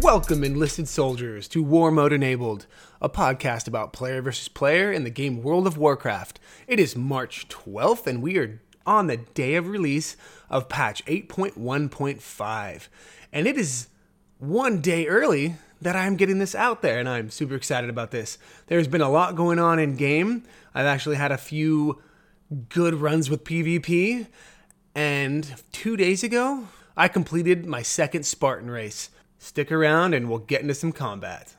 Welcome, enlisted soldiers, to War Mode Enabled, a podcast about player versus player in the game World of Warcraft. It is March 12th, and we are on the day of release of patch 8.1.5. And it is one day early that I'm getting this out there, and I'm super excited about this. There's been a lot going on in game. I've actually had a few good runs with PvP, and 2 days ago, I completed my second Spartan race. Stick around and we'll get into some combat.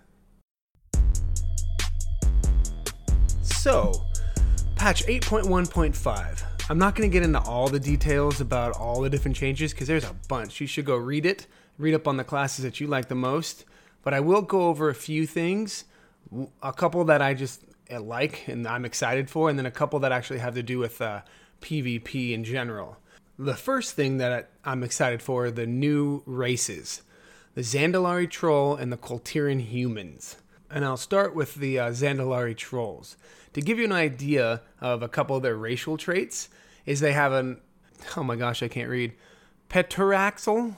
So, patch 8.1.5. I'm not going to get into all the details about all the different changes because there's a bunch. You should go read it, read up on the classes that you like the most. But I will go over a few things, a couple that I just like and I'm excited for, and then a couple that actually have to do with PvP in general. The first thing that I'm excited for are the new races. The Zandalari Troll and the Koltiran Humans. And I'll start with the Zandalari Trolls. To give you an idea of a couple of their racial traits, is they have oh my gosh, I can't read, Petorax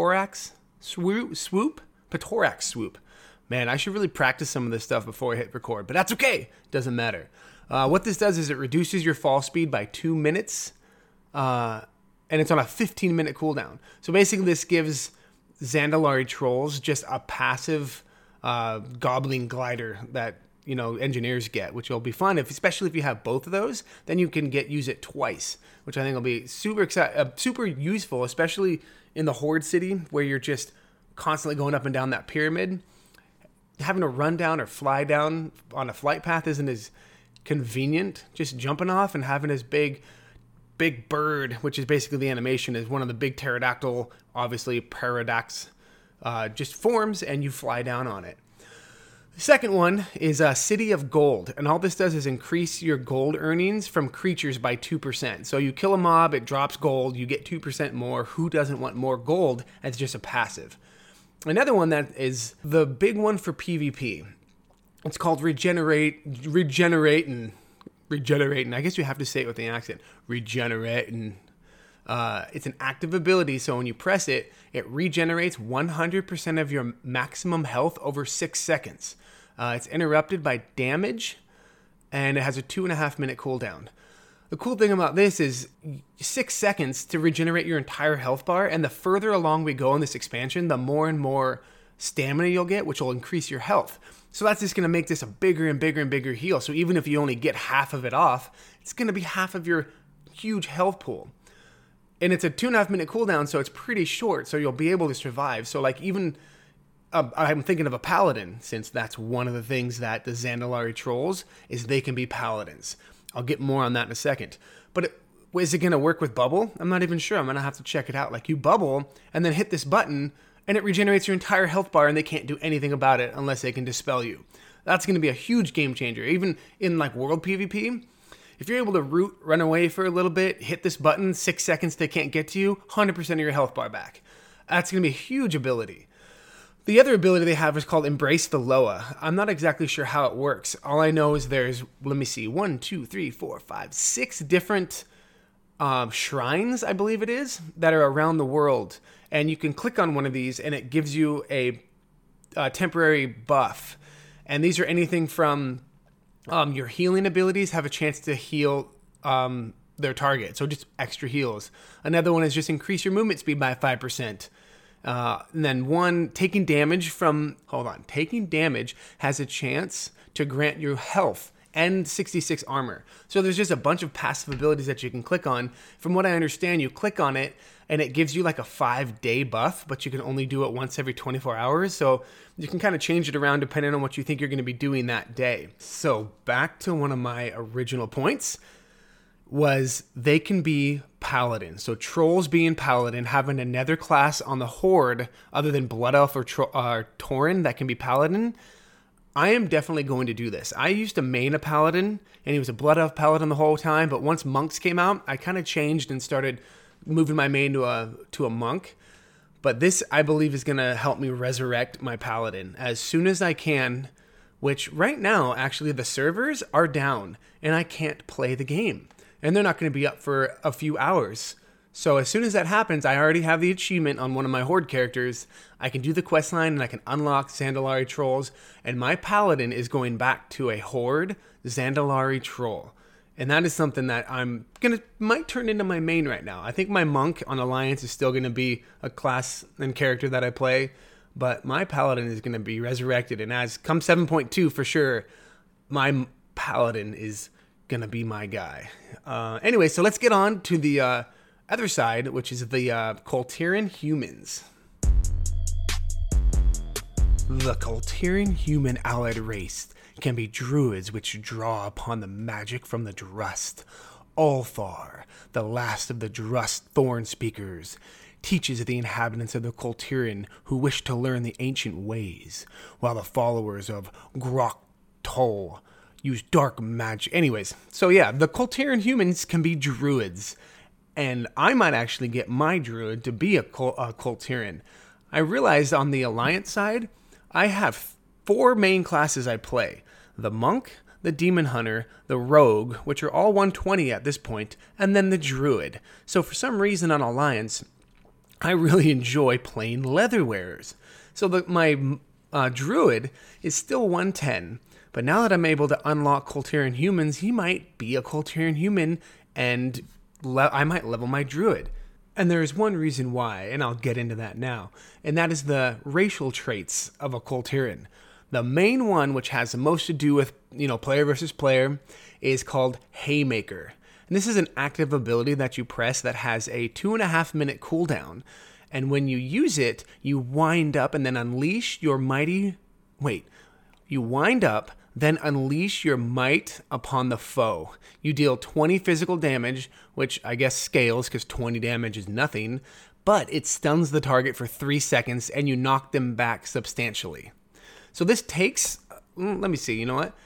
Swoop. Man, I should really practice some of this stuff before I hit record, but that's okay. Doesn't matter. What this does is it reduces your fall speed by 2 minutes, and it's on a 15-minute cooldown. So basically this gives Zandalari Trolls just a passive goblin glider that engineers get, which will be fun, especially if you have both of those. Then you can use it twice, which I think will be super useful, especially in the Horde City where you're just constantly going up and down that pyramid. Having to run down or fly down on a flight path isn't as convenient. Just jumping off and having this big bird, which is basically the animation, is one of the big pterodactyl, obviously Paradox, just forms and you fly down on it. The second one is City of Gold, and all this does is increase your gold earnings from creatures by 2%. So you kill a mob, it drops gold, you get 2% more. Who doesn't want more gold as just a passive? Another one that is the big one for PvP. It's called Regenerating. I guess you have to say it with the accent. Regenerating. It's an active ability, so when you press it, it regenerates 100% of your maximum health over 6 seconds. It's interrupted by damage, and it has a 2.5-minute cooldown. The cool thing about this is 6 seconds to regenerate your entire health bar, and the further along we go in this expansion, the more and more stamina you'll get, which will increase your health. So that's just going to make this a bigger and bigger and bigger heal. So even if you only get half of it off, it's going to be half of your huge health pool. And it's a 2.5-minute cooldown, so it's pretty short, so you'll be able to survive. So even, I'm thinking of a paladin, since that's one of the things that the Zandalari Trolls is they can be paladins. I'll get more on that in a second. But is it going to work with bubble? I'm not even sure. I'm going to have to check it out. Like you bubble and then hit this button, and it regenerates your entire health bar, and they can't do anything about it unless they can dispel you. That's going to be a huge game changer. Even in world PvP, if you're able to run away for a little bit, hit this button, 6 seconds they can't get to you, 100% of your health bar back. That's going to be a huge ability. The other ability they have is called Embrace the Loa. I'm not exactly sure how it works. All I know is there's, 6 different shrines, I believe it is, that are around the world. And you can click on one of these and it gives you a temporary buff. And these are anything from your healing abilities have a chance to heal their target. So just extra heals. Another one is just increase your movement speed by 5%. And then taking damage has a chance to grant you health and 66 armor. So there's just a bunch of passive abilities that you can click on. From what I understand, you click on it and it gives you like a 5-day buff, but you can only do it once every 24 hours. So you can kind of change it around depending on what you think you're going to be doing that day. So back to one of my original points was they can be paladins. So trolls being paladin, having another class on the Horde other than Blood Elf or Tauren that can be paladin. I am definitely going to do this. I used to main a paladin, and he was a Blood Elf paladin the whole time, but once monks came out, I kind of changed and started moving my main to a monk. But this, I believe, is going to help me resurrect my paladin as soon as I can, which right now, actually, the servers are down, and I can't play the game. And they're not going to be up for a few hours. So as soon as that happens, I already have the achievement on one of my Horde characters. I can do the quest line and I can unlock Zandalari trolls. And my paladin is going back to a Horde Zandalari troll. And that is something that might turn into my main right now. I think my monk on Alliance is still gonna be a class and character that I play, but my paladin is gonna be resurrected. And as come 7.2 for sure, my paladin is gonna be my guy. Anyway, so let's get on to the other side, which is the Kul Tiran humans. The Kul Tiran human allied race can be druids which draw upon the magic from the Drust. Ulthar, the last of the Drust thorn speakers, teaches the inhabitants of the Kul Tiran who wish to learn the ancient ways, while the followers of Grok Toll use dark magic. Anyways, so yeah, the Kul Tiran humans can be druids. And I might actually get my druid to be a Kul Tiran. I realized on the Alliance side, I have 4 main classes I play. The Monk, the Demon Hunter, the Rogue, which are all 120 at this point, and then the Druid. So for some reason on Alliance, I really enjoy playing Leatherwearers. So my Druid is still 110, but now that I'm able to unlock Kul Tiran humans, he might be a Kul Tiran human and I might level my druid. And there is one reason why, and I'll get into that now, and that is the racial traits of a Kul Tiran. The main one, which has the most to do with, player versus player, is called Haymaker. And this is an active ability that you press that has a 2.5 minute cooldown. And when you use it, you wind up and then unleash your then unleash your might upon the foe. You deal 20 physical damage, which I guess scales because 20 damage is nothing, but it stuns the target for 3 seconds and you knock them back substantially. So this takes, let me see, you know what?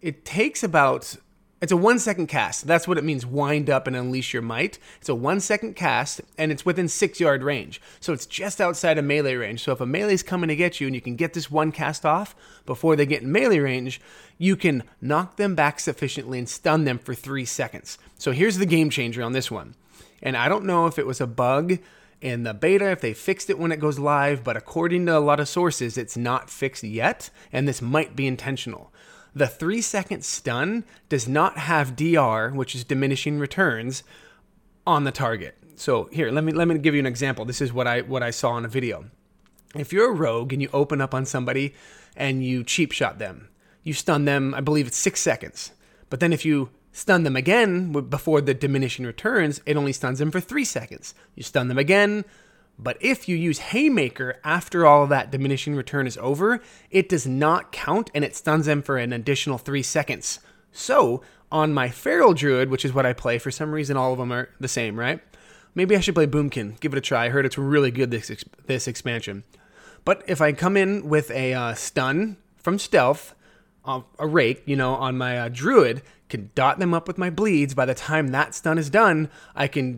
It's a 1 second cast. That's what it means, wind up and unleash your might. It's a 1 second cast, and it's within 6 yard range. So it's just outside of melee range. So if a melee's coming to get you and you can get this one cast off before they get in melee range, you can knock them back sufficiently and stun them for 3 seconds. So here's the game changer on this one. And I don't know if it was a bug in the beta, if they fixed it when it goes live, but according to a lot of sources, it's not fixed yet, and this might be intentional. The 3 second stun does not have DR, which is diminishing returns, on the target. So here, let me give you an example. This is what I saw in a video. If you're a rogue and you open up on somebody and you cheap shot them, you stun them, I believe it's 6 seconds. But then if you stun them again before the diminishing returns, it only stuns them for 3 seconds. You stun them again. But if you use Haymaker after all of that diminishing return is over, it does not count and it stuns them for an additional 3 seconds. So, on my Feral Druid, which is what I play, for some reason all of them are the same, right? Maybe I should play Boomkin. Give it a try. I heard it's really good this expansion. But if I come in with a stun from stealth, a rake, on my Druid, can dot them up with my bleeds. By the time that stun is done, I can...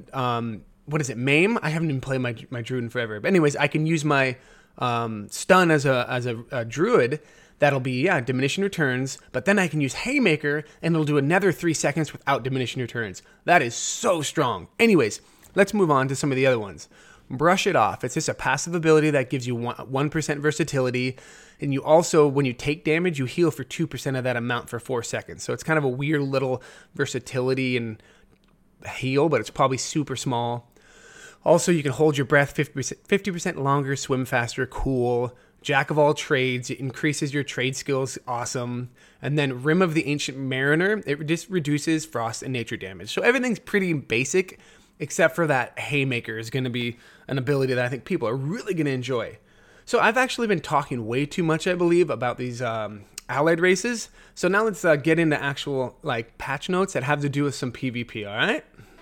Maim? I haven't even played my druid in forever. But anyways, I can use my stun as a druid. That'll be, diminishing returns. But then I can use Haymaker, and it'll do another 3 seconds without diminishing returns. That is so strong. Anyways, let's move on to some of the other ones. Brush It Off. It's just a passive ability that gives you 1% versatility. And you also, when you take damage, you heal for 2% of that amount for 4 seconds. So it's kind of a weird little versatility and heal, but it's probably super small. Also, you can hold your breath 50% longer, swim faster, cool. Jack of all trades, it increases your trade skills, awesome. And then Rim of the Ancient Mariner, it just reduces frost and nature damage. So everything's pretty basic, except for that Haymaker is going to be an ability that I think people are really going to enjoy. So I've actually been talking way too much, I believe, about these allied races. So now let's get into actual patch notes that have to do with some PvP, all right?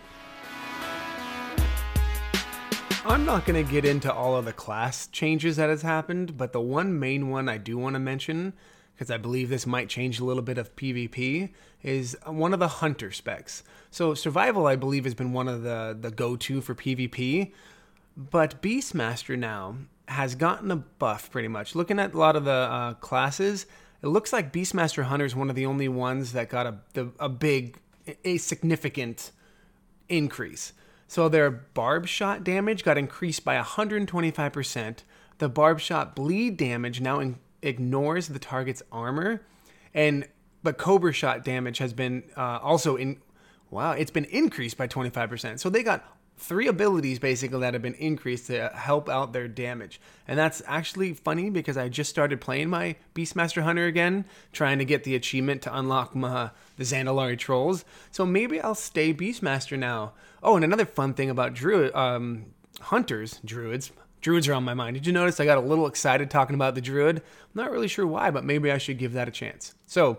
I'm not going to get into all of the class changes that has happened, but the one main one I do want to mention, because I believe this might change a little bit of PvP, is one of the hunter specs. So survival, I believe, has been one of the go-to for PvP, but Beastmaster now has gotten a buff pretty much. Looking at a lot of the classes, it looks like Beastmaster Hunter is one of the only ones that got a significant increase. So their barb shot damage got increased by 125%. The barb shot bleed damage now ignores the target's armor, but cobra shot damage has been it's been increased by 25%. So they got 3 abilities basically that have been increased to help out their damage. And that's actually funny because I just started playing my Beastmaster Hunter again, trying to get the achievement to unlock the Zandalari Trolls. So maybe I'll stay Beastmaster now. Oh, and another fun thing about druids are on my mind. Did you notice I got a little excited talking about the druid? I'm not really sure why, but maybe I should give that a chance. So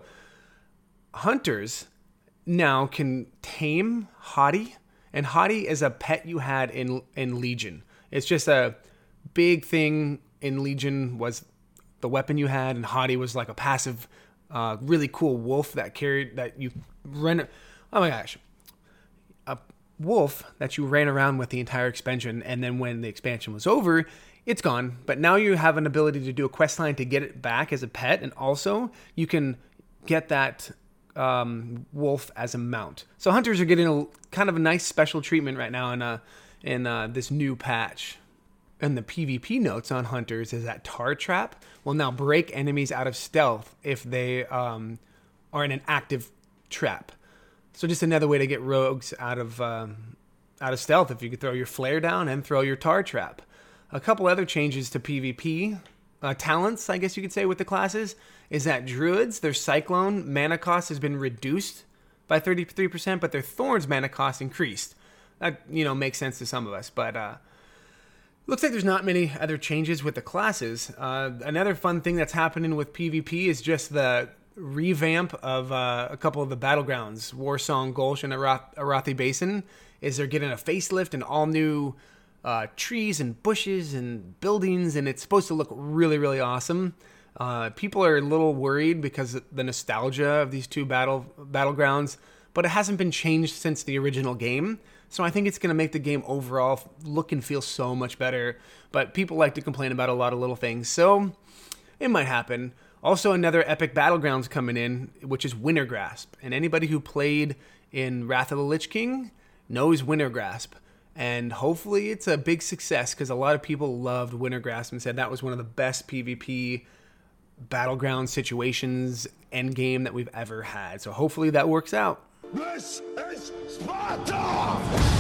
hunters now can tame Hati. And Hati is a pet you had in Legion. It's just a big thing in Legion was the weapon you had, and Hati was like a passive, really cool wolf that you ran. Oh my gosh, a wolf that you ran around with the entire expansion, and then when the expansion was over, it's gone. But now you have an ability to do a quest line to get it back as a pet, and also you can get that wolf as a mount. So hunters are getting a kind of a nice special treatment right now in this new patch. And the PvP notes on hunters is that Tar Trap will now break enemies out of stealth if they are in an active trap. So just another way to get rogues out of stealth, if you could throw your flare down and throw your Tar Trap. A couple other changes to PvP talents, I guess you could say, with the classes, is that druids, their cyclone mana cost has been reduced by 33%, but their thorns mana cost increased. That, makes sense to some of us, but looks like there's not many other changes with the classes. Another fun thing that's happening with PvP is just the revamp of a couple of the battlegrounds. Warsong Gulch and Arathi Basin is they're getting a facelift and all new trees and bushes and buildings, and it's supposed to look really, really awesome. People are a little worried because of the nostalgia of these two battlegrounds, but it hasn't been changed since the original game. So I think it's going to make the game overall look and feel so much better. But people like to complain about a lot of little things, so it might happen. Also, another epic battlegrounds coming in, which is Wintergrasp. And anybody who played in Wrath of the Lich King knows Wintergrasp. And hopefully it's a big success because a lot of people loved Wintergrasp and said that was one of the best PvP battleground situations endgame that we've ever had. So hopefully that works out. This is Sparta!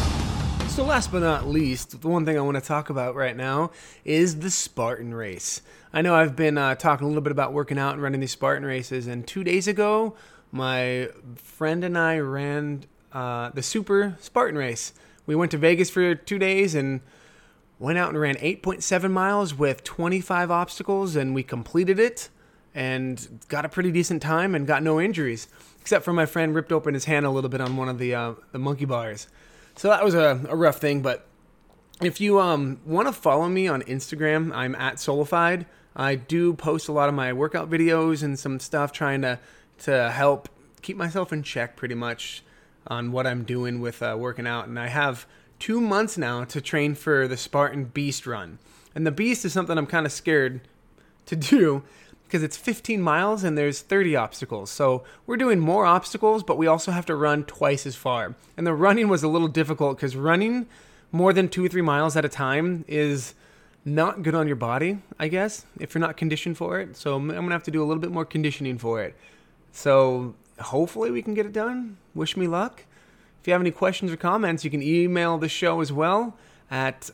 So last but not least, the one thing I want to talk about right now is the Spartan race. I know I've been talking a little bit about working out and running these Spartan races, and 2 days ago, my friend and I ran the Super Spartan race. We went to Vegas for 2 days and went out and ran 8.7 miles with 25 obstacles, and we completed it and got a pretty decent time and got no injuries, except for my friend ripped open his hand a little bit on one of the monkey bars. So that was a rough thing, but if you want to follow me on Instagram, I'm at Solified. I do post a lot of my workout videos and some stuff trying to help keep myself in check pretty much on what I'm doing with working out. And I have 2 months now to train for the Spartan Beast Run. And the Beast is something I'm kind of scared to do because it's 15 miles and there's 30 obstacles. So we're doing more obstacles, but we also have to run twice as far. And the running was a little difficult because running more than 2 or 3 miles at a time is not good on your body, I guess, if you're not conditioned for it. So I'm going to have to do a little bit more conditioning for it. So hopefully we can get it done. Wish me luck. If you have any questions or comments, you can email the show as well at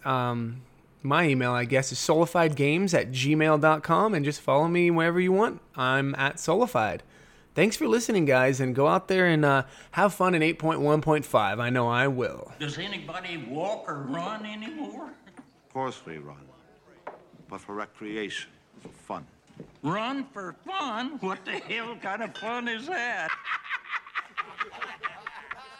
my email, I guess, is solifiedgames@gmail.com, and just follow me wherever you want. I'm at Solified. Thanks for listening, guys, and go out there and have fun in 8.1.5. I know I will. Does anybody walk or run anymore? Of course we run, but for recreation, for fun. Run for fun? What the hell kind of fun is that?